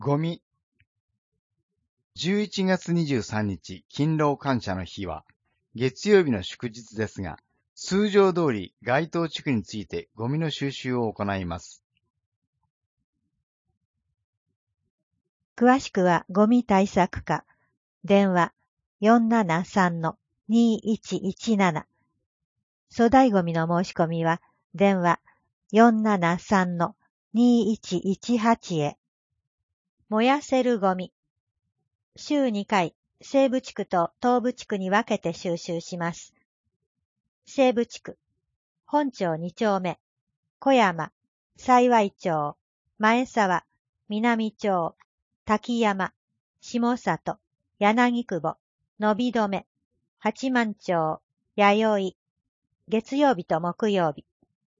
ゴミ。11月23日勤労感謝の日は月曜日の祝日ですが、通常通り該当地区についてゴミの収集を行います。 詳しくはゴミ対策課、電話 473-2117。粗大ゴミの申し込みは電話 473-2118 へ。燃やせるゴミ。週2回、西部地区と東部地区に分けて収集します。西部地区、本町2丁目、小山、幸町、前沢、南町、滝山、下里、柳久保、伸び止め、八幡町、弥生、月曜日と木曜日。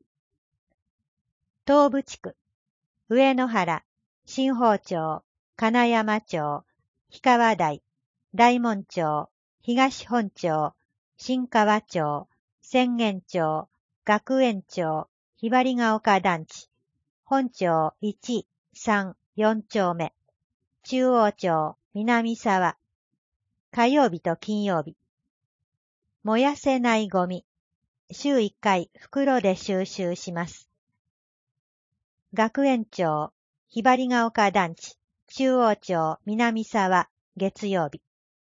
東部地区、上野原、新宝町、金山町、氷川台、大門町、東本町、新川町、浅間町、学園町、ひばりが丘団地、本町1、3、4丁目、中央町、南沢、火曜日と金曜日。燃やせないゴミ、週1回袋で収集します。学園町、ひばりが丘団地、中央町、南沢、月曜日。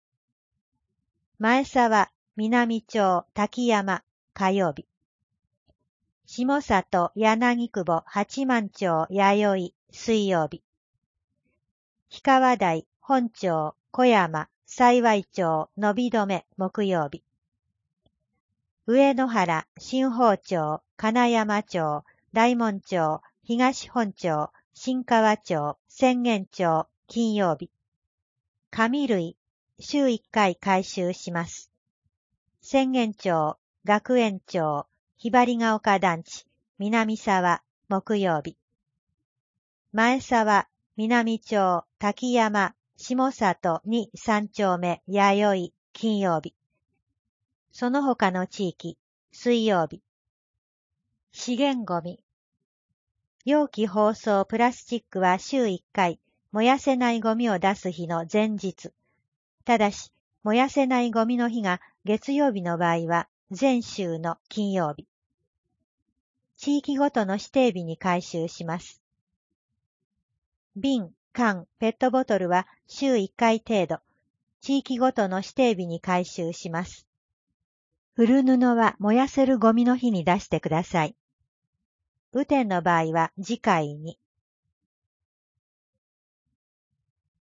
前沢、南町、滝山、火曜日。下里、柳久保、八幡町、弥生、水曜日。氷川台、本町、小山、幸町、伸び止め、木曜日。上野原、新宝町、金山町、大門町、東本町、新川町、浅間町、金曜日。紙類、週1回回収します。浅間町、学園町、ひばりが丘団地、南沢、木曜日。前沢、南町、滝山、下里2、3丁目、弥生、金曜日。その他の地域、水曜日。資源ゴミ。容器包装プラスチックは週1回、燃やせないゴミを出す日の前日。ただし、燃やせないゴミの日が月曜日の場合は前週の金曜日。地域ごとの指定日に回収します。瓶、缶、ペットボトルは週1回程度、地域ごとの指定日に回収します。古布は燃やせるゴミの日に出してください。雨天の場合は次回に。